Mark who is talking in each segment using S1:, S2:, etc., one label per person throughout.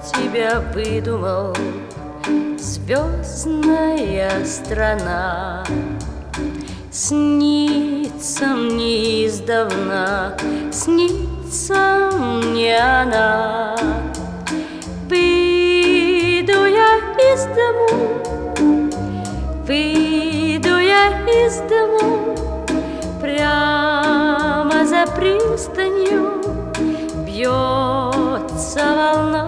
S1: тебя выдумал звездная страна. Снится мне издавна, снится мне она. Выйду я из дому, выйду я из дому, прямо за пристанью бьется волна.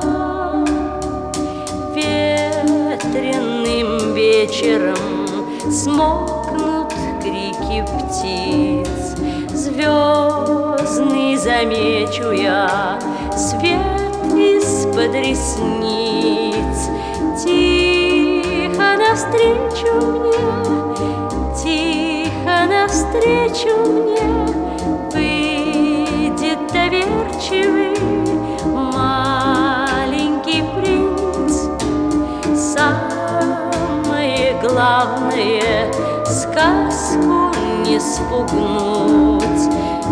S1: Ветреным вечером смолкнут крики птиц, звездный замечу я свет из-под ресниц. Тихо навстречу мне, тихо навстречу мне выйдет доверчивый маленький принц. Самое главное — сказку не спугнуть,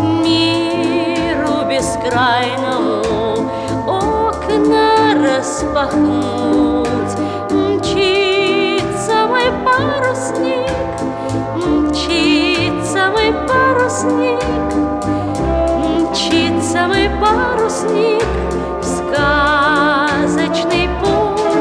S1: миру бескрайному окна распахнуть. Мчится мой парусник, мчится мой парусник, мчится мой парусник в сказочный путь.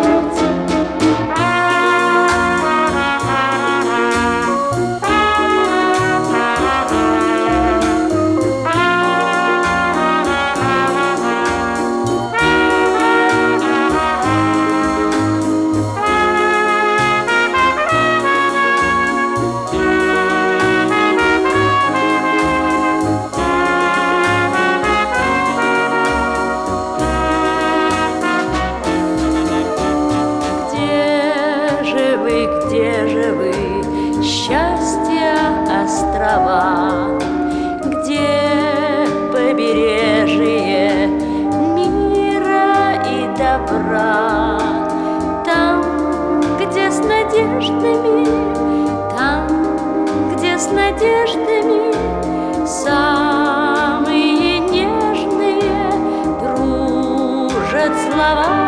S1: Где же вы, счастья острова? Где побережье мира и добра? Там, где с надеждами, там, где с надеждами самые нежные дружат слова.